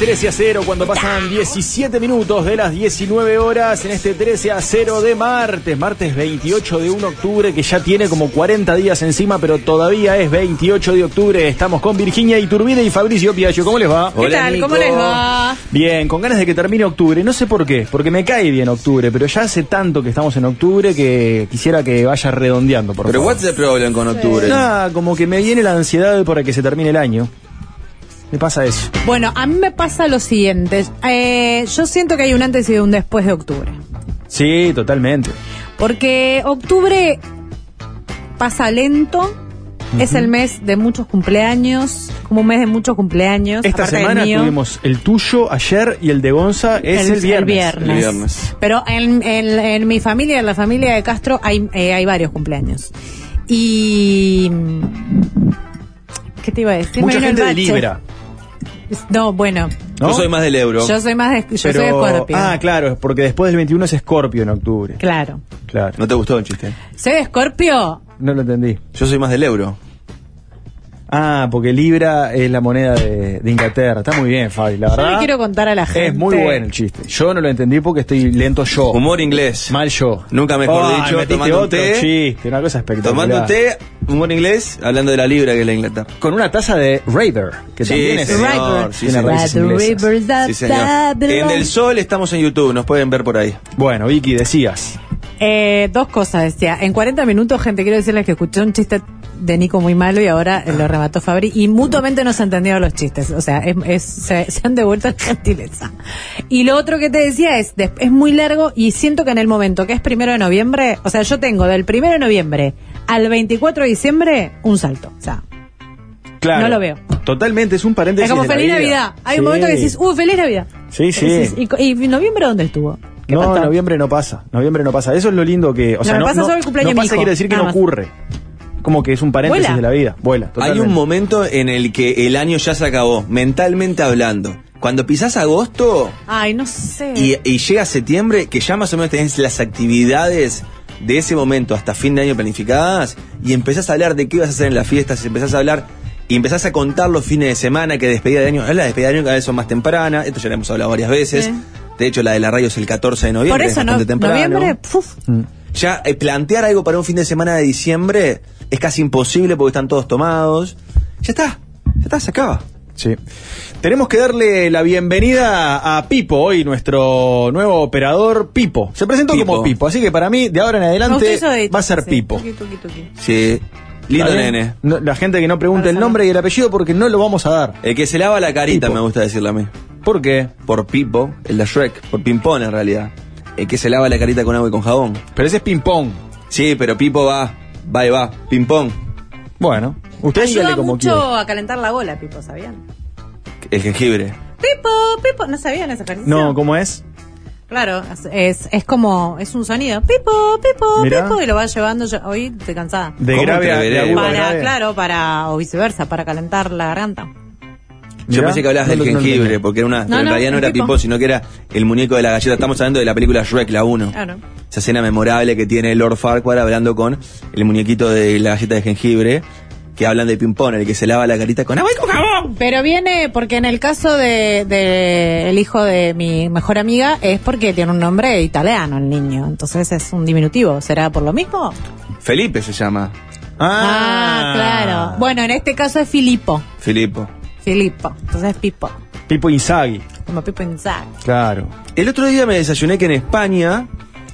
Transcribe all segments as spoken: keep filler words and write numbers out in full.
trece a cero cuando pasan diecisiete minutos de las diecinueve horas en este trece a cero de martes, martes veintiocho de octubre, que ya tiene como cuarenta días encima, pero todavía es veintiocho de octubre. Estamos con Virginia Iturbide y Fabricio Piaggio. ¿Cómo les va? ¿Qué Hola, tal? Nico. ¿Cómo les va? Bien, con ganas de que termine octubre. No sé por qué, porque me cae bien octubre, pero ya hace tanto que estamos en octubre que quisiera que vaya redondeando, por Pero favor. what's the problem con octubre? Nada, como que me viene la ansiedad para que se termine el año. Me pasa eso. Bueno, a mí me pasa lo siguiente. Eh, yo siento que hay un antes y un después de octubre. Sí, totalmente. Porque octubre pasa lento. Uh-huh. Es el mes de muchos cumpleaños. Como un mes de muchos cumpleaños. Esta semana tuvimos el tuyo ayer y el de Gonza es el, el, viernes. el viernes. El viernes. Pero en, en, en mi familia, en la familia de Castro, hay, eh, hay varios cumpleaños. Y... ¿Qué te iba a decir? Mucha gente de Libra. No, bueno. ¿No? Yo soy más del euro. Yo soy más de, yo Pero, soy Escorpio. Ah, claro, porque después del veintiuno es Escorpio en octubre. Claro. Claro. ¿No te gustó el chiste? ¿Soy de Escorpio? No lo entendí. Yo soy más del euro. Ah, porque Libra es la moneda de, de Inglaterra. Está muy bien, Fabi, la verdad. Yo le quiero contar a la gente. Es muy bueno el chiste. Yo no lo entendí porque estoy lento yo. Humor inglés. Mal yo. Nunca mejor oh, dicho, tomando un otro té. chiste, una cosa espectacular. Tomando un té, humor inglés, hablando de la Libra que es la Inglaterra. Con una taza de Raider, que sí, también es señor, sí, tiene señor. raíces inglesas. Sí, señor. En El Sol estamos en YouTube, nos pueden ver por ahí. Bueno, Vicky, decías. Eh, dos cosas decía. En cuarenta minutos, gente, quiero decirles que escuché un chiste de Nico muy malo y ahora lo remató Fabri y mutuamente no se entendieron los chistes, o sea, es, es, se, se han devuelto la gentileza. Y lo otro que te decía es, es muy largo y siento que en el momento que es primero de noviembre, o sea, yo tengo del primero de noviembre al veinticuatro de diciembre un salto, o sea, claro, no lo veo. Totalmente, es un paréntesis. Es como de la feliz vida. Navidad, hay sí. un momento que decís, uh, feliz Navidad. Sí, sí. Decís, ¿y, ¿Y noviembre dónde estuvo? No, pasó? noviembre no pasa, noviembre no pasa, eso es lo lindo que, o sea, no, no, pasa no, solo el cumpleaños no de mi pasa hijo, quiere decir que nada no más. ocurre. Como que es un paréntesis Vuela. de la vida. Vuela, totalmente. Hay un momento en el que el año ya se acabó, mentalmente hablando. Cuando pisás agosto Ay, no sé. y, y llega septiembre, que ya más o menos tenés las actividades de ese momento hasta fin de año planificadas, y empezás a hablar de qué vas a hacer en las fiestas, empezás a hablar y empezás a contar los fines de semana, que despedida de año, las despedidas de año cada vez son más tempranas, esto ya lo hemos hablado varias veces. Sí. De hecho, la de la radio es el catorce de noviembre. Por eso, es bastante no, temprano. noviembre, puf. Mm. Ya eh, plantear algo para un fin de semana de diciembre es casi imposible porque están todos tomados. Ya está, ya está, se acaba. Sí. Tenemos que darle la bienvenida a Pipo, hoy nuestro nuevo operador, Pipo. Se presentó Pipo. como Pipo, así que para mí, de ahora en adelante, va a ser sí. Pipo. Tuki, tuki, tuki. Sí, lindo nene. No, la gente que no pregunte el nombre y el apellido porque no lo vamos a dar. El que se lava la carita, Pipo. me gusta decirle a mí. ¿Por qué? Por Pipo, el de Shrek, por Pimpón en realidad. El que se lava la carita con agua y con jabón. Pero ese es ping-pong. Sí, pero Pipo va, va y va, Pimpón. Bueno, usted Ayuda dígale como mucho quiera. a calentar la bola, Pipo, ¿sabían? El jengibre. Pipo, Pipo, ¿no sabían ese ejercicio? No, ¿cómo es? Claro, es, es, es como, es un sonido, Pipo, Pipo, Mirá. Pipo, y lo vas llevando, yo, hoy estoy cansada. De ¿Cómo grave a te de veré? agudo a Para, grave. claro, para, o viceversa, para calentar la garganta. Yo Mirá, pensé que hablabas no del lo- no lo jengibre, entendí. porque era una. No, pero en no, realidad no el era Pipo. Pimpón, sino que era el muñeco de la galleta. Estamos hablando de la película Shrek, la uno. Claro. Esa escena memorable que tiene Lord Farquaad hablando con el muñequito de la galleta de jengibre, que hablan de Pimpón, el que se lava la carita con agua y con jabón. Pero viene porque en el caso de, de el hijo de mi mejor amiga es porque tiene un nombre italiano el niño, entonces es un diminutivo. ¿Será por lo mismo? Felipe se llama. Ah, claro. Bueno, en este caso es Filippo. Filippo. Filippo. Entonces es Pipo. Pipo Inzaghi. Como Pipo Inzaghi. Claro. El otro día me desayuné que en España,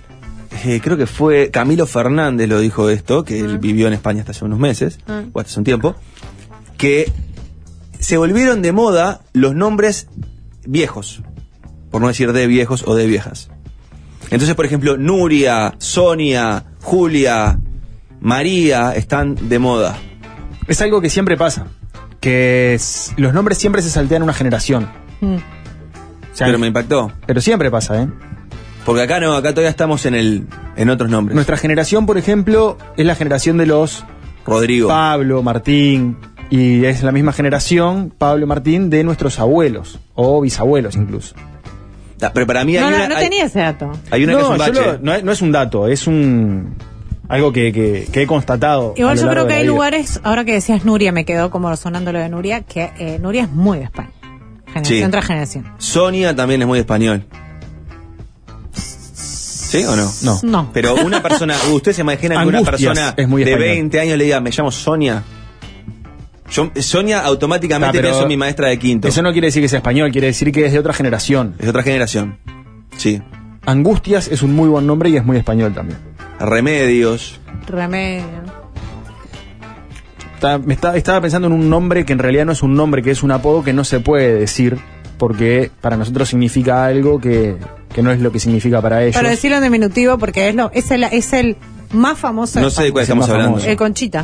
eh, creo que fue Camilo Fernández lo dijo esto, que él vivió en España hasta hace unos meses, Ah. o hasta hace un tiempo, que se volvieron de moda los nombres viejos, por no decir de viejos o de viejas. Entonces, por ejemplo, Nuria, Sonia, Julia, María están de moda. Es algo que siempre pasa. Que es- los nombres siempre se saltean una generación. Mm. O sea, Pero me impactó. pero siempre pasa, ¿eh? Porque acá no, acá todavía estamos en el en otros nombres. Nuestra generación, por ejemplo, es la generación de los Rodrigo. Pablo, Martín, y es la misma generación, Pablo y Martín, de nuestros abuelos, o bisabuelos incluso. Da- Pero para mí hay No, no, una, no hay, tenía ese dato. hay una que es no, un yo bache. lo- no, es, no es un dato, es un algo que, que, que he constatado. a Igual lo yo largo creo que de la hay vida. lugares, ahora que decías Nuria, me quedó como sonando lo de Nuria, que eh, Nuria es muy de España. Generación Sí. tras generación. Sonia también es muy español. ¿Sí o no? No. No. Pero una persona, ¿usted se imagina que una Angustias persona es muy de español. veinte años le diga, me llamo Sonia? Yo, Sonia automáticamente Ah, pero pienso en mi maestra de quinto. Eso no quiere decir que sea español, quiere decir que es de otra generación. Es otra generación. Sí. Angustias es un muy buen nombre y es muy español también. Remedios. Remedio. Está- me está- estaba pensando en un nombre que en realidad no es un nombre, que es un apodo que no se puede decir, porque para nosotros significa algo que, que no es lo que significa para ellos. Pero decirlo en diminutivo porque es, lo, es, el, es el más famoso. No sé de cuál Es el estamos más hablando. famoso. El Conchita.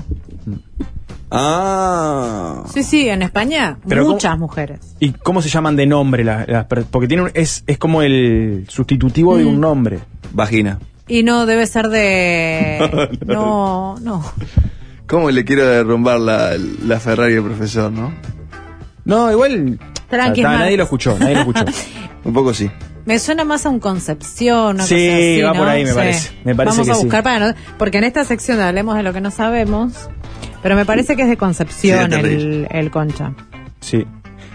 Ah. Sí, sí, en España Pero muchas ¿cómo- mujeres. ¿Y cómo se llaman de nombre? Las, las per- porque tiene un- es, es como el sustitutivo de un nombre. Vagina. Y no debe ser de... No, no. ¿Cómo le quiero derrumbar la, la Ferrari al profesor, no? No, igual... Tranqui, ta- ta- Max. nadie lo escuchó, nadie lo escuchó. Un poco sí. Me suena más a un Concepción, una Sí, cosa así, va ¿no? por ahí, me Sí. parece. Me parece Vamos que a sí. buscar para no... Porque en esta sección hablemos de lo que no sabemos, pero me parece que es de Concepción Sí, es el, el Concha. Sí.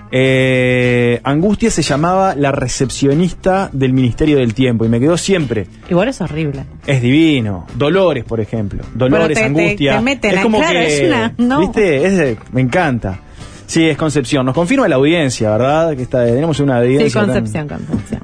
Eh, Angustia se llamaba la recepcionista del Ministerio del Tiempo y me quedó siempre. Igual es horrible. Es divino. Dolores, por ejemplo. Dolores, Pero te- Angustia. te- te meten es ahí, como claro, que, es una- no. ¿viste? Es de- me encanta. Sí, es Concepción. Nos confirma la audiencia, ¿verdad? Que está, tenemos una audiencia. Sí, tan- Concepción, Concepción.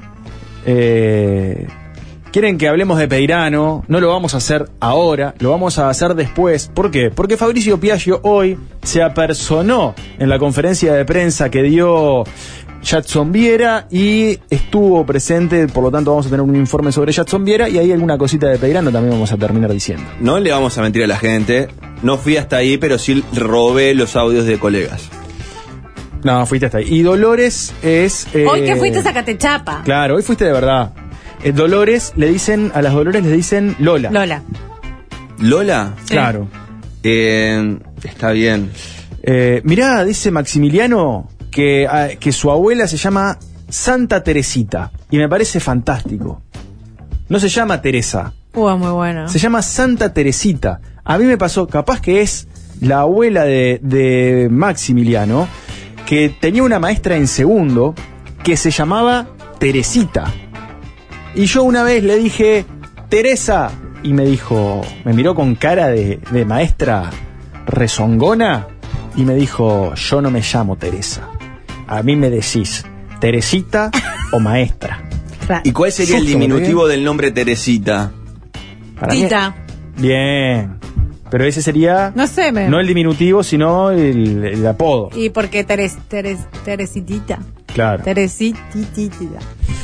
Eh, quieren que hablemos de Peirano, no lo vamos a hacer ahora, lo vamos a hacer después. ¿Por qué? Porque Fabricio Piaggio hoy se apersonó en la conferencia de prensa que dio Jadson Viera y estuvo presente, por lo tanto vamos a tener un informe sobre Jadson Viera y ahí alguna cosita de Peirano también vamos a terminar diciendo. No le vamos a mentir a la gente. No fui hasta ahí, pero sí robé los audios de colegas. No, fuiste hasta ahí. Y Dolores es... eh, Hoy que fuiste a Catechapa. Claro, hoy fuiste de verdad. Eh, Dolores le dicen, a las Dolores le dicen Lola. Lola. ¿Lola? Sí. Claro. Eh, está bien. Eh, mirá, dice Maximiliano que, ah, que su abuela se llama Santa Teresita. Y me parece fantástico. No se llama Teresa, Uh, muy bueno. se llama Santa Teresita. A mí me pasó, capaz que es la abuela de, de Maximiliano, que tenía una maestra en segundo que se llamaba Teresita. Y yo una vez le dije, Teresa, y me dijo, me miró con cara de, de maestra rezongona y me dijo, yo no me llamo Teresa. A mí me decís, Teresita o maestra. Claro. ¿Y cuál sería el Susto, diminutivo ¿eh? del nombre Teresita? Para mí- Tita. Bien. Pero ese sería No sé, me... no el diminutivo, sino el, el apodo. Y porque Teres, Teres, Teresitita. Claro. Teresititita.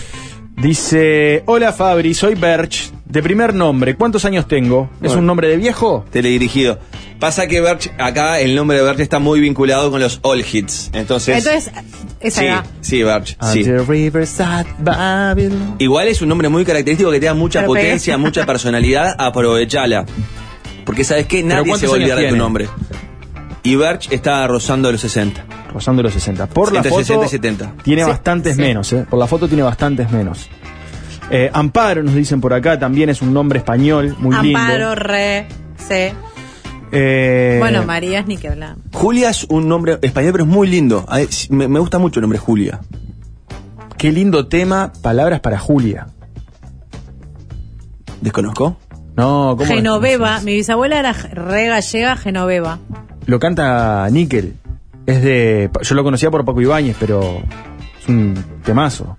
Dice, hola Fabri, soy Berch, de primer nombre. ¿Cuántos años tengo? ¿Es Bueno. un nombre de viejo? Teledirigido. Pasa que Berch, acá el nombre de Berch está muy vinculado con los all hits. Entonces. Entonces, esa sí, era. sí, Berch. Sí. Until Riverside, Babylon. Igual es un nombre muy característico que te da mucha Pero potencia, pega. mucha personalidad. Aprovechala. Porque sabes que nadie se ¿cuántos va a años olvidar de tu tiene? nombre. Y Berch está rozando los sesenta. Rozando los sesenta. Por la Entre foto sesenta y setenta. tiene Sí, bastantes sí. menos, ¿eh? Por la foto tiene bastantes menos. Eh, Amparo, nos dicen por acá, también es un nombre español, muy lindo. Amparo, Re, C. Eh, Bueno, María es ni que hablar. Julia es un nombre español, pero es muy lindo. Ay, Me, me gusta mucho el nombre Julia. Qué lindo tema, palabras para Julia. ¿Desconozco? No, ¿cómo Genoveva. Mi bisabuela era re gallega, Genoveva. Lo canta Níquel. Es de. Yo lo conocía por Paco Ibáñez, pero es un temazo.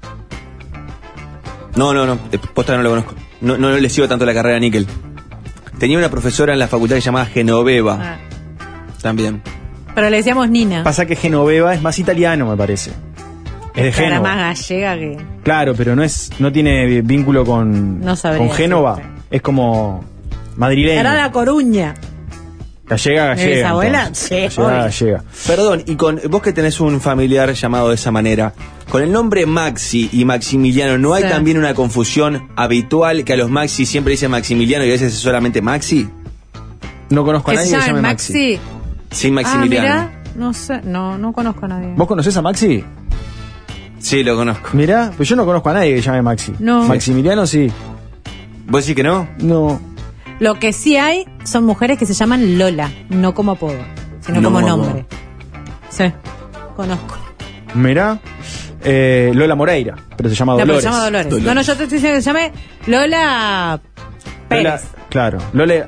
No, no, no. eh, Posta no lo conozco. No, no, no le sigo tanto la carrera a Níquel. Tenía una profesora en la facultad que se llamaba Genoveva. Ah. También. Pero le decíamos Nina. Pasa que Genoveva es más italiano, me parece. Es de Era Génova. más gallega que... Claro, pero no es, no tiene vínculo con, No sabría con Génova. decirte. Es como madrileño. Era La Coruña. Gallega, gallega. ¿Mi bisabuela? entonces. Sí, Gallega, obvio. gallega. Perdón, y con vos que tenés un familiar llamado de esa manera, con el nombre Maxi y Maximiliano, ¿no hay Sí. también una confusión habitual que a los Maxi siempre dicen Maximiliano y a veces es solamente Maxi? No conozco a ¿Que nadie se que se llama llame Maxi? Maxi. Sin Maximiliano. Ah, mira. No sé, no, no conozco a nadie. ¿Vos conocés a Maxi? Sí, lo conozco. Mirá, pues yo no conozco a nadie que se llame Maxi. No. Maximiliano sí. ¿Vos decís que no? No. Lo que sí hay son mujeres que se llaman Lola, no como apodo, sino No como como nombre. Sí, conozco. Mirá. Eh, Lola Moreira, pero se llama No, pero Dolores. se llama Dolores. Dolores. No, no, yo te estoy diciendo que se llame Lola Pérez. Lola, claro. Lola.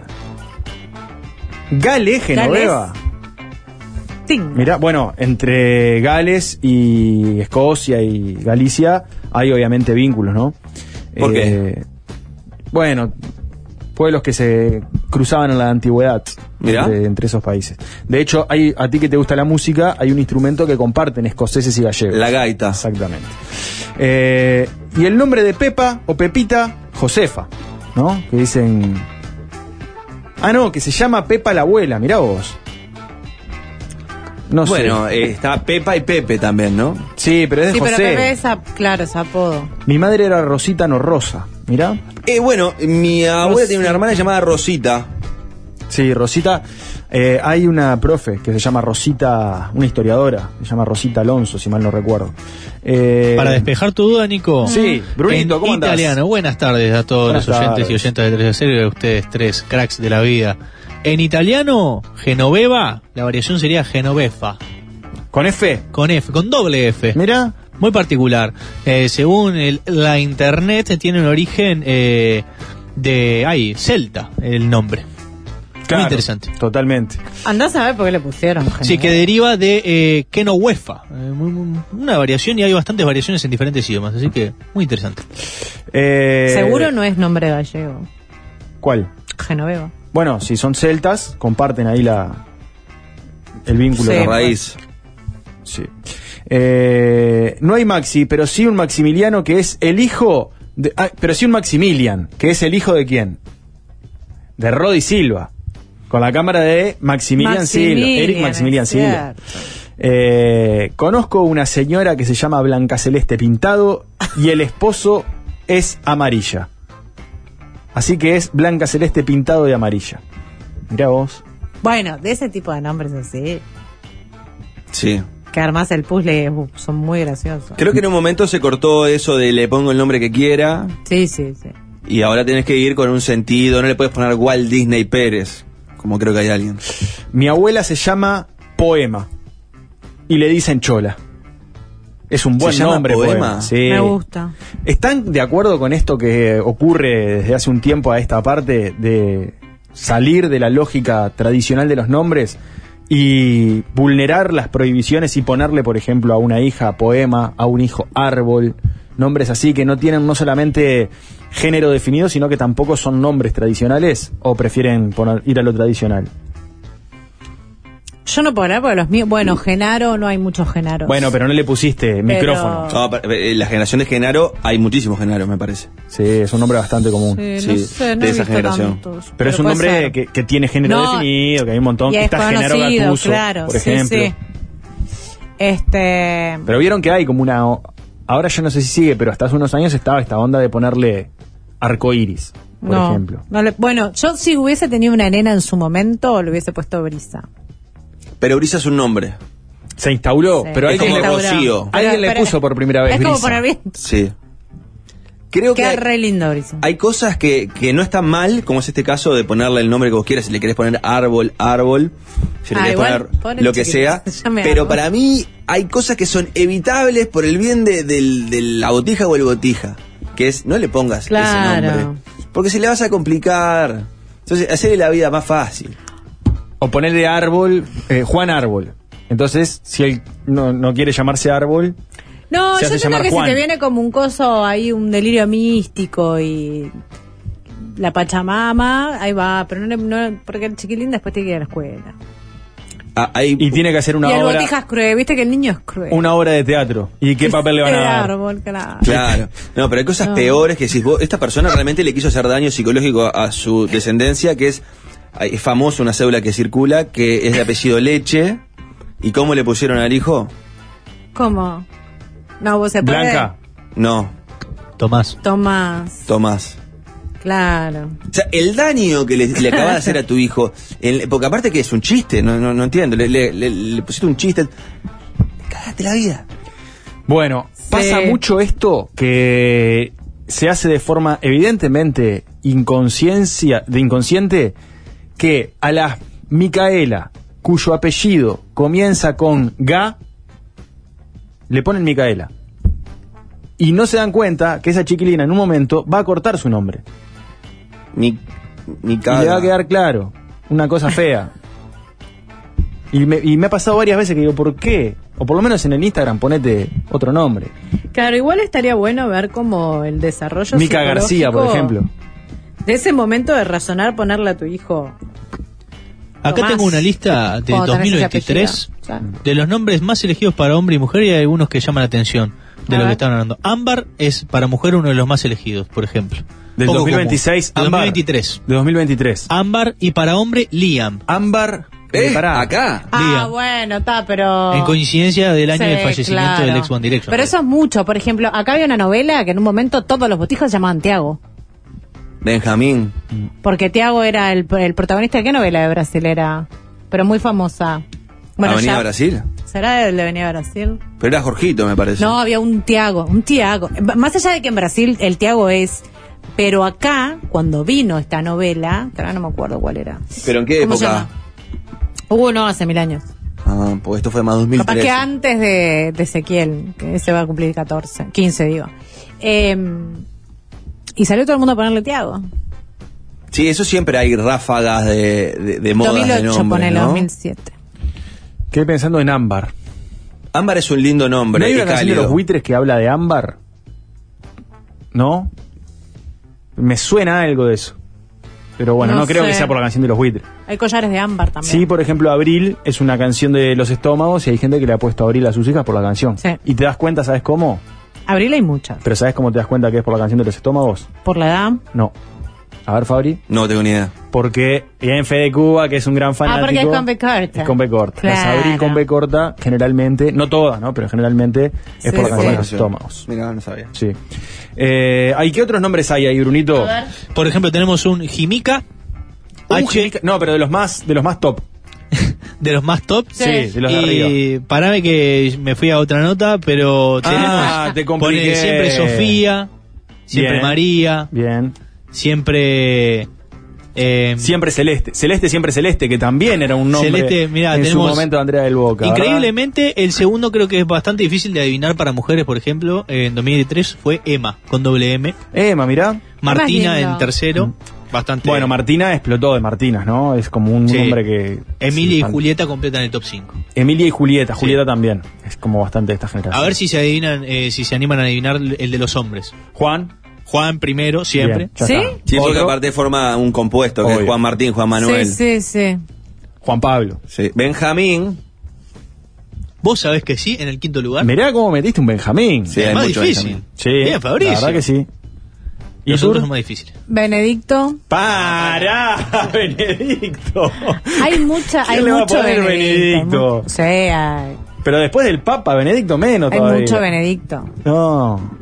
Gale Genoveva. Ting. Mirá, bueno, entre Gales y Escocia y Galicia hay obviamente vínculos, ¿no? ¿Por qué? Eh, bueno, pueblos que se cruzaban en la antigüedad Mirá. entre, entre esos países. De hecho, hay, a ti que te gusta la música, hay un instrumento que comparten escoceses y gallegos. La gaita. Exactamente. Eh, y el nombre de Pepa o Pepita, Josefa, ¿no? Que dicen... Ah, no, que se llama Pepa la abuela, mirá vos. No Bueno, sé. eh, está Pepa y Pepe también, ¿no? Sí, pero es de Sí, pero José. Pepe es, a- claro, es apodo. Mi madre era Rosita, no Rosa. Mirá. Eh, bueno, mi abuela Rosita. tiene una hermana llamada Rosita. Sí, Rosita. Eh, hay una profe que se llama Rosita, una historiadora, se llama Rosita Alonso, si mal no recuerdo. Eh, Para despejar tu duda, Nico. Sí, Brunito, en ¿cómo andás? italiano. Buenas tardes a todos Buenas los oyentes tardes. y oyentas de tres a cero y a ustedes tres, cracks de la vida. En italiano, Genoveva, la variación sería Genovefa, Con F. con F, con doble F. Mirá. Muy particular. Eh, según el- la internet, tiene un origen eh, de. Ay, celta, el nombre. Claro, Muy interesante. Totalmente. Andás a ver por qué le pusieron. Sí, Genoveva. que deriva de eh, Kenowefa. Eh, muy- muy- una variación y hay bastantes variaciones en diferentes idiomas, así que muy interesante. Eh, Seguro no es nombre gallego. ¿Cuál? Genoveva. Bueno, si son celtas, comparten ahí la el vínculo. Sí. La con- raíz. Sí. Eh, no hay Maxi, pero sí un Maximiliano que es el hijo de, ah, pero sí un Maximilian, que es el hijo de quién? De Rodi Silva. Con la cámara de Maximilian, Silva, Eric Maximilian es Silva. cierto. Eh, conozco una señora que se llama Blanca Celeste Pintado y el esposo es amarilla. Así que es Blanca Celeste Pintado de amarilla. Mirá vos. Bueno, de ese tipo de nombres así, Sí. que armás el puzzle, uh, son muy graciosos. Creo que en un momento se cortó eso de le pongo el nombre que quiera Sí, sí, sí. y ahora tenés que ir con un sentido. No le puedes poner Walt Disney Pérez, como creo que hay alguien. Mi abuela se llama Poema y le dicen Chola. Es un buen ¿Se llama nombre, Poema? Poema. Sí. Me gusta. ¿Están de acuerdo con esto que ocurre desde hace un tiempo a esta parte de salir de la lógica tradicional de los nombres y vulnerar las prohibiciones y ponerle, por ejemplo, a una hija Poema, a un hijo Árbol, nombres así que no tienen no solamente género definido, sino que tampoco son nombres tradicionales, o prefieren poner, ir a lo tradicional? Yo no puedo hablar porque los míos. Bueno, Genaro, no hay muchos Genaros. Bueno, pero no le pusiste micrófono. No, pero, eh, la generación de Genaro, hay muchísimos Genaros, me parece. Sí, es un nombre bastante común. Sí, sí, no sé, no de he esa visto generación. tantos, Pero es un puede nombre ser. que, que tiene género No, definido, que hay un montón. Y es Está Genaro conocido, Gattuso, claro, por sí, ejemplo. sí. Este. Pero vieron que hay como una... Ahora yo no sé si sigue, pero hasta hace unos años estaba esta onda de ponerle arcoíris, por no, ejemplo. no le- bueno, yo si hubiese tenido una nena en su momento, le hubiese puesto Brisa. Pero Brisa es un nombre. Se instauró, Sí. pero Es alguien, como le, Instauró. Rocío. Pero- alguien le pero- puso por primera vez Es como Brisa. poner bien. Sí. Creo que Queda hay, re lindo Brisa. hay cosas que, que no están mal, como es este caso de ponerle el nombre que vos quieras. Si le querés poner árbol, árbol. Si le Ah, querés igual, poner pobre lo que chiquito, sea. se llame Pero árbol. para mí hay cosas que son evitables por el bien de, del- de la botija o el botija. Que es, no le pongas Claro. ese nombre. Porque si le vas a complicar. Entonces, hacerle la vida más fácil. O ponerle árbol, eh, Juan Árbol. Entonces, si él no, no quiere llamarse Árbol, No, se yo hace entiendo llamar que Juan. si te viene como un coso ahí, un delirio místico y la Pachamama, ahí va, pero no, le- no porque el chiquilín después tiene que ir a la escuela. Ah, hay, y tiene que hacer una y el obra, botija es cruel, viste que el niño es cruel. una obra de teatro. ¿Y qué papel le van a El dar? árbol, claro. Claro. No, pero hay cosas No. peores que decís vos, esta persona realmente le quiso hacer daño psicológico a, a su descendencia, que es, es famoso una cédula que circula, que es de apellido Leche. ¿Y cómo le pusieron al hijo? ¿Cómo? No, vos se puede. Blanca. No, Tomás. Tomás, Tomás. claro. O sea, el daño que le, le acabas de hacer a tu hijo, el- porque aparte que es un chiste, no, no, no entiendo, le, le- le- le pusiste un chiste, le cagaste la vida. Bueno, pasa mucho esto que se hace de forma evidentemente inconsciencia, de inconsciente, que a la Micaela, cuyo apellido comienza con Ga, le ponen Micaela. Y no se dan cuenta que esa chiquilina en un momento va a cortar su nombre. Mi, mi Y le va a quedar claro, una cosa fea. Y me, y me ha pasado varias veces que digo, ¿por qué? O por lo menos en el Instagram ponete otro nombre. Claro, igual estaría bueno ver como el desarrollo Mica García, por ejemplo. de ese momento de razonar ponerle a tu hijo. Acá Tomás, tengo una lista de cuando dos tenés mil ese veintitrés apellido. O sea, de los nombres más elegidos para hombre y mujer, y hay algunos que llaman la atención de A lo ver. que están hablando. Ámbar es para mujer uno de los más elegidos, por ejemplo. Del Poco dos mil común. veintiséis, De Ámbar. dos mil veintitrés. De dos mil veintitrés. Ámbar, y para hombre, Liam. Ámbar. ¿Eh? pará. ¿Acá? Ah, Liam. bueno, está, pero... En coincidencia del año Sí, del fallecimiento claro. del ex One Direction. Pero eso es mucho. Por ejemplo, acá había una novela que en un momento todos los botijos se llamaban Tiago. Benjamín. Porque Tiago era el, el protagonista de qué novela de Brasil era, pero muy famosa. Avenida ya- Brasil. ¿Será el de Avenida Brasil? Pero era Jorgito, me parece. No, había un Tiago, un Tiago. Más allá de que en Brasil el Tiago es... Pero acá, cuando vino esta novela, que ahora no me acuerdo cuál era. ¿Pero en qué ¿Cómo se época? llama? Uh, no, hace mil años. Ah, pues esto fue más dos mil trece. Capaz que antes de, de Ezequiel, que se va a cumplir catorce, quince digo. Eh, y salió todo el mundo a ponerle Tiago. Sí, eso siempre hay ráfagas de, de, de modas de dos mil ocho, nombres, ponele, ¿no? dos mil siete. Quedé pensando en Ámbar. Ámbar es un lindo ¿No nombre, hay y una canción de cálido. los buitres que habla de Ámbar? ¿No? Me suena algo de eso. Pero bueno, no, No creo sé. que sea por la canción de los buitres. Hay collares de ámbar también. Sí, por ejemplo, Abril es una canción de Los Estómagos y hay gente que le ha puesto Abril a sus hijas por la canción. Sí. Y te das cuenta, ¿sabes cómo? Abril hay muchas. Pero ¿sabes cómo te das cuenta que es por la canción de Los Estómagos? Por la edad. No. A ver, Fabri. No tengo ni idea. Porque en Fede Cuba, que es un gran fanático... Ah, porque es con B corta. Es con B corta. Las Claro. Abril con B corta, generalmente, no todas, ¿no? Pero generalmente Sí, es por la sí. canción de la Los canción. Estómagos. Mira, no sabía. Sí. Eh, ¿hay qué otros nombres hay ahí, Brunito? A ver. Por ejemplo, tenemos un Jimica, Un H, Jimica- No, pero de los más, de los más top. de los más top. Sí. de los de arriba. Y parame que me fui a otra nota, pero tenemos Ah, te compliqué. pone siempre Sofía, siempre Bien. María, Bien. siempre eh, Siempre Celeste. Celeste, siempre Celeste, que también era un nombre Celeste, mirá, en su tenemos- momento de Andrea del Boca. ¿verdad? increíblemente el segundo creo que es bastante difícil de adivinar para mujeres, por ejemplo, en dos mil tres fue Emma con doble M, Emma, mirá. Martina lindo. en tercero, bastante. Bueno, Martina explotó de Martinas, ¿no? Es como un Sí. nombre que... Emilia sí, y fan- Julieta completan el top cinco. Emilia y Julieta. Sí. Julieta también. Es como bastante de esta generación. A ver si se adivinan, eh, si se animan a adivinar el de los hombres. Juan. Juan primero, siempre. Bien, ya ¿Sí? está. Sí, porque Otro, aparte forma un compuesto, que Obvio. es Juan Martín, Juan Manuel. Sí, sí, sí. Juan Pablo. Sí. Benjamín. ¿Vos sabés que sí, en el quinto lugar? Mirá cómo metiste un Benjamín. Sí, es hay más mucho difícil. Benjamín. Sí, Bien, Fabricio. la verdad que sí. ¿Y Los tú? otros son más difíciles. Benedicto. ¡Para! ¡Benedicto! Hay mucha, hay ¿Quién le va a mucho poner Benedicto. Benedicto? Sí, hay, Pero después del Papa, Benedicto menos hay todavía. mucho Benedicto. No.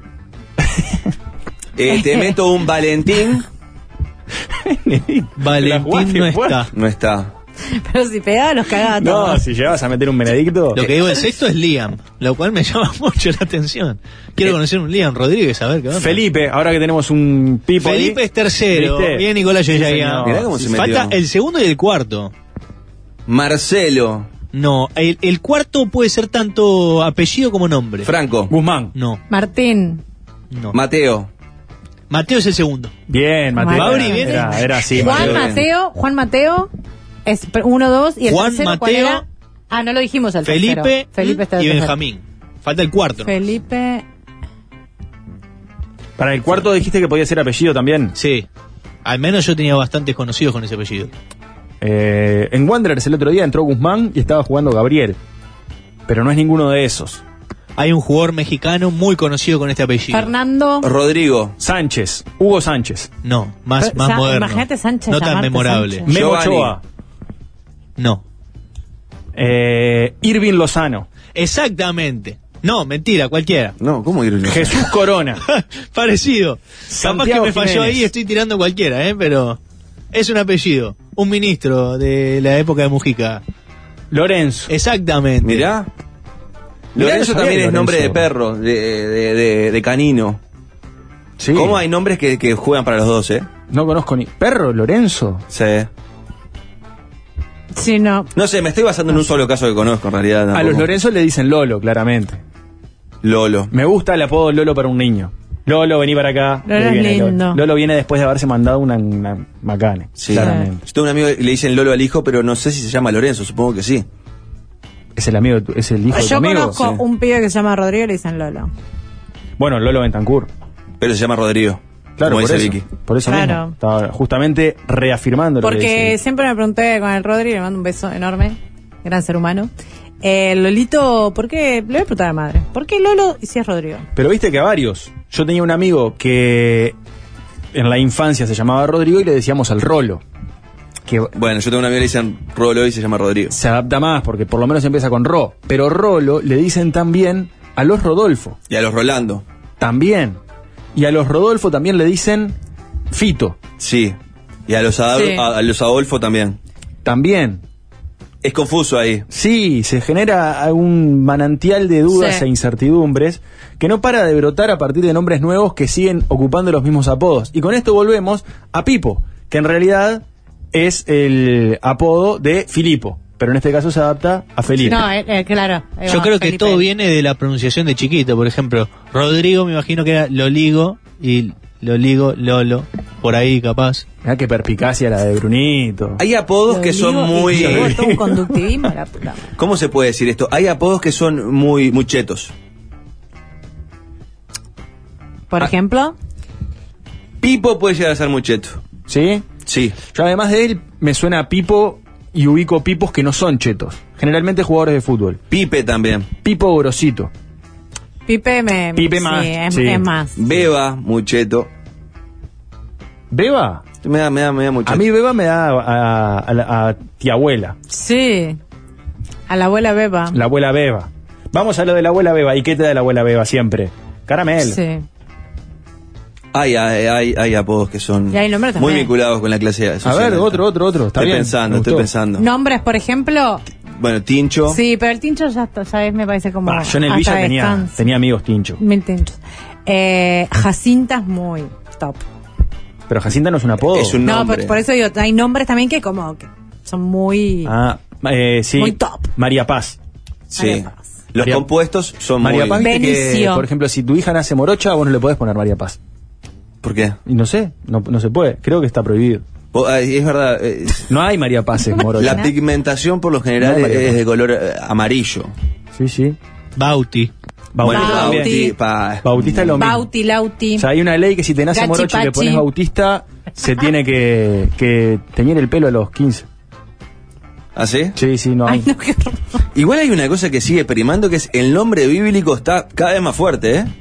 Eh, te meto un Valentín. Benedicto. La Valentín jugaste no fuerte. está. No está. Pero si pegaba los cagaba No, todos. si llevas a meter un Benedicto. Lo que digo el sexto es Liam, lo cual me llama mucho la atención. Quiero conocer un Liam Rodríguez, a ver qué onda. Felipe, ahora que tenemos un pipo ahí. Felipe es tercero. ¿Viste? Bien, Nicolás Sí, Yeyaya. señor. Mirá cómo se Falta metió. el segundo y el cuarto. Marcelo. No, el, el cuarto puede ser tanto apellido como nombre. Franco. Guzmán. No, Martín. no. Mateo. Mateo es el segundo. Bien, Mateo. Fabri, Era- viene. Era, era así. Juan Mateo. Mateo, Juan Mateo es uno, dos y el Juan tercero ¿cuál Mateo, era? Ah, no lo dijimos el Felipe, tercero. Felipe está el y tercero. Benjamín. Falta el cuarto. Felipe. Para el cuarto dijiste que podía ser apellido también. Sí. Al menos yo tenía bastantes conocidos con ese apellido. Eh, en Wanderers el otro día entró Guzmán y estaba jugando Gabriel. Pero no es ninguno de esos. Hay un jugador mexicano muy conocido con este apellido. Fernando. Rodrigo. Sánchez. Hugo Sánchez. No, más, Pero, más Sa- moderno. imagínate Sánchez No tan llamarte memorable. Sánchez. Memo Giovanni. Ochoa. No. Eh, Irving Lozano. Exactamente. No, mentira, cualquiera. No, ¿cómo ir? Jesús Corona. Parecido. Santiago Capaz que me falló Jiménez. ahí, estoy tirando cualquiera, ¿eh? Pero es un apellido. Un ministro de la época de Mujica. Lorenzo. Exactamente. Mirá. Mirá, Lorenzo no sabía también que es nombre de Lorenzo. perro, de, de, de, de canino. Sí. ¿Cómo hay nombres que, que juegan para los dos, eh? No conozco ni. ¿Perro? ¿Lorenzo? Sí. Sí, no. No sé, me estoy basando en un solo caso que conozco en realidad. A tampoco. los Lorenzo le dicen Lolo, claramente. Lolo. Me gusta el apodo Lolo para un niño. Lolo, vení para acá. Lolo Ahí es viene lindo. Lolo. Lolo viene después de haberse mandado una, una macane. Sí. Claramente. Yo tengo un amigo que le dicen Lolo al hijo, pero no sé si se llama Lorenzo, supongo que sí. Es el amigo, de tu- es el hijo de tu Yo amigo. conozco sí. un pibe que se llama Rodrigo y le dicen Lolo. Bueno, Lolo Bentancur. Pero se llama Rodrigo. Claro, como por dice eso, Vicky. por eso Claro. mismo. Estaba justamente reafirmando lo que Porque decía. siempre me pregunté con el Rodrigo, le mando un beso enorme, gran ser humano. Eh, Lolito, ¿por qué? Le voy a preguntar a la madre. ¿Por qué Lolo y si es Rodrigo? Pero viste que a varios. Yo tenía un amigo que en la infancia se llamaba Rodrigo y le decíamos al Rolo. Que Bueno, yo tengo un amigo que le dicen Rolo y se llama Rodrigo. se adapta más porque por lo menos empieza con Ro. Pero Rolo le dicen también a los Rodolfo. Y a los Rolando. También. Y a los Rodolfo también le dicen Fito. Sí. Y a los, Adol- Sí. a, a los Adolfo también. También. Es confuso ahí. Sí, se genera un manantial de dudas Sí. e incertidumbres que no para de brotar a partir de nombres nuevos que siguen ocupando los mismos apodos. Y con esto volvemos a Pipo, que en realidad es el apodo de Filipo, pero en este caso se adapta a Felipe. No, eh, eh, claro. ahí Yo va, creo que Felipe. todo viene de la pronunciación de chiquito. Por ejemplo, Rodrigo me imagino que era Loligo y Loligo, Lolo, por ahí capaz. Mirá qué perspicacia la de Brunito. Hay apodos que son Loligo y muy... llegó todo un conductivismo, la puta madre. ¿Cómo se puede decir esto? Hay apodos que son muy, muy chetos. Por Ah. ejemplo, Pipo puede llegar a ser muy cheto. ¿Sí? Sí. Yo además de él me suena a Pipo y ubico Pipos que no son chetos. Generalmente jugadores de fútbol. Pipe también. Pipo Grosito. Pipe me. Pipe sí, más, es, sí. es más. Beba, muy cheto. ¿Beba? Me da, me da, me da muy cheto. A mí Beba me da a, a, la- a tía abuela, Sí. A la abuela Beba. la abuela Beba. Vamos a lo de la abuela Beba. ¿Y qué te da la abuela Beba siempre? Caramelo. Sí. Hay, hay, hay, hay apodos que son Y hay nombres muy también. vinculados con la clase A social. ver, otro, otro, otro. Está Estoy bien. pensando, me estoy gustó. pensando. Nombres, por ejemplo. Bueno, Tincho. Sí, pero el tincho ya, está, ¿sabes? Me parece como. Bah, yo en el hasta Villa tenía, descansa. tenía amigos tincho. Mil tinchos. Eh, Jacinta es muy top. Pero Jacinta no es un apodo. Es un No, nombre. por, por eso digo, hay nombres también que como que son muy. Ah, eh, sí. Muy top. María Paz. Sí. María Paz. Los María- compuestos son María muy... Paz, viste que, Benicio. por ejemplo, si tu hija nace morocha, vos no le podés poner María Paz. ¿Por qué? Y no sé, no, no se puede. Creo que está prohibido. Vos- ah, Es verdad. eh, No hay María Paz en morocha. La pigmentación por lo general No, María es Paz. de color eh, amarillo. Sí, sí. Bauti. Bautista Bueno, también. Bauti. pa- Bautista es lo mismo. Bauti, Lauti. O sea, hay una ley que si te nace Gachi morocho y le Pachi. pones Bautista, se tiene que, que teñir el pelo a los quince. ¿Ah, sí? Sí, sí, no. Ay, no, qué horror. Igual hay una cosa que sigue primando, que es el nombre bíblico está cada vez más fuerte, ¿eh?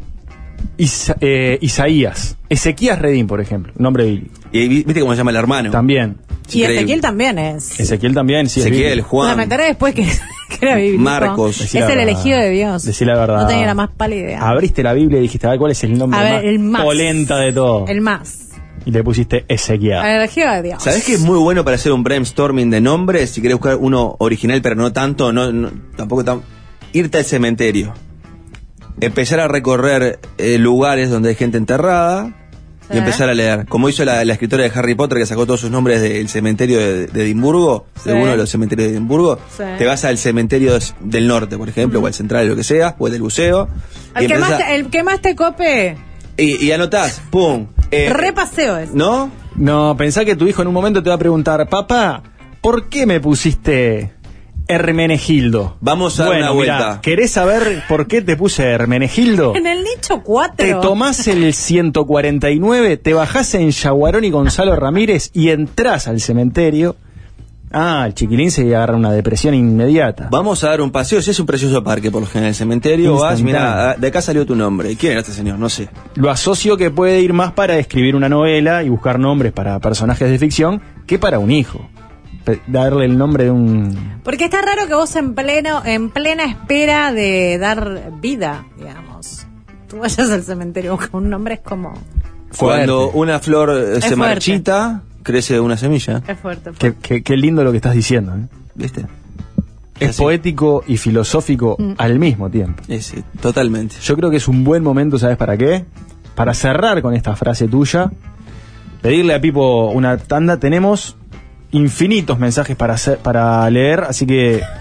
Isa- eh, Isaías. Ezequías Redín, por ejemplo. Nombre bíblico. Y vi- viste cómo se llama el hermano. También. Es Y increíble. Ezequiel también es. Ezequiel también, sí. es Ezequiel, bíblico. O sea, me Juan. enteré después que, que era bíblico. Marcos. Es Decí la el verdad. elegido de Dios. Decí la verdad. No tenía la más pálida idea. Abriste la Biblia y dijiste, a ver, ¿cuál es el nombre A ver, más, el más. polenta de todo? El más. Y le pusiste Ezequiel. El elegido de Dios. ¿Sabés que es muy bueno para hacer un brainstorming de nombres? Si querés buscar uno original, pero no tanto, no, no- tampoco tan... Irte al cementerio. Empezar a recorrer eh, lugares donde hay gente enterrada y Sí. empezar a leer. Como hizo la, la escritora de Harry Potter, que sacó todos sus nombres del cementerio de, de Edimburgo, de Sí. uno de los cementerios de Edimburgo. Sí. Te vas al cementerio del norte, por ejemplo, o al central, lo que sea, o el del buceo. y El que, empezás más a- te, el que más te cope. y, y anotás, pum. eh, Repaseo es. ¿No? No, pensá que tu hijo en un momento te va a preguntar, papá, ¿por qué me pusiste Hermenegildo? Vamos a dar bueno, una mirá, vuelta. ¿querés saber por qué te puse Hermenegildo? En el nicho cuatro. Te tomás el ciento cuarenta y nueve, te bajás en Yaguarón y Gonzalo Ramírez y entrás al cementerio. Ah, el chiquilín se agarra una depresión inmediata. Vamos a dar un paseo, si es un precioso parque por lo general, el cementerio, vas, Instantáneo. mira, de acá salió tu nombre. ¿Quién era este señor? No sé. Lo asocio que puede ir más para escribir una novela y buscar nombres para personajes de ficción que para un hijo. Pe- Darle el nombre de un... Porque está raro que vos en pleno, en plena espera de dar vida, digamos, tú vayas al cementerio con un nombre, es como. Cuando Fuerte. una flor eh, Es se fuerte. marchita, crece una semilla. Es fuerte. Qué, qué- qué lindo lo que estás diciendo. ¿eh? ¿Viste? Es Así. poético y filosófico Mm. al mismo tiempo. Es, eh, totalmente. Yo creo que es un buen momento, ¿sabes para qué? Para cerrar con esta frase tuya, pedirle a Pipo una tanda. Tenemos infinitos mensajes para hacer, para leer, así que, pa,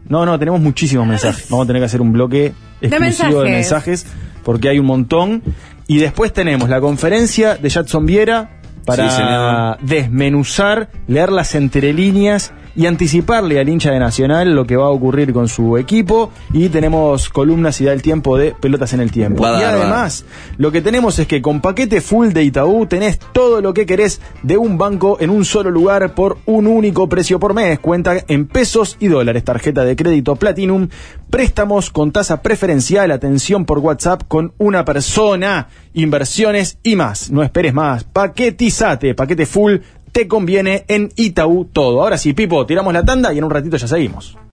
No, no, tenemos muchísimos mensajes. Vamos a tener que hacer un bloque exclusivo de mensajes. mensajes porque hay un montón. Y después tenemos la conferencia de Jadson Viera para sí, desmenuzar, leer las entrelíneas y anticiparle al hincha de Nacional lo que va a ocurrir con su equipo. Y tenemos columnas y da el tiempo de Pelotas en el Tiempo. Va, y va, además, va. Lo que tenemos es que con paquete full de Itaú tenés todo lo que querés de un banco en un solo lugar por un único precio por mes. Cuenta en pesos y dólares, tarjeta de crédito Platinum, préstamos con tasa preferencial, atención por WhatsApp con una persona, inversiones y más. No esperes más. Paquetizate, paquete full. Te conviene en Itaú todo. Ahora sí, Pipo, tiramos la tanda y en un ratito ya seguimos.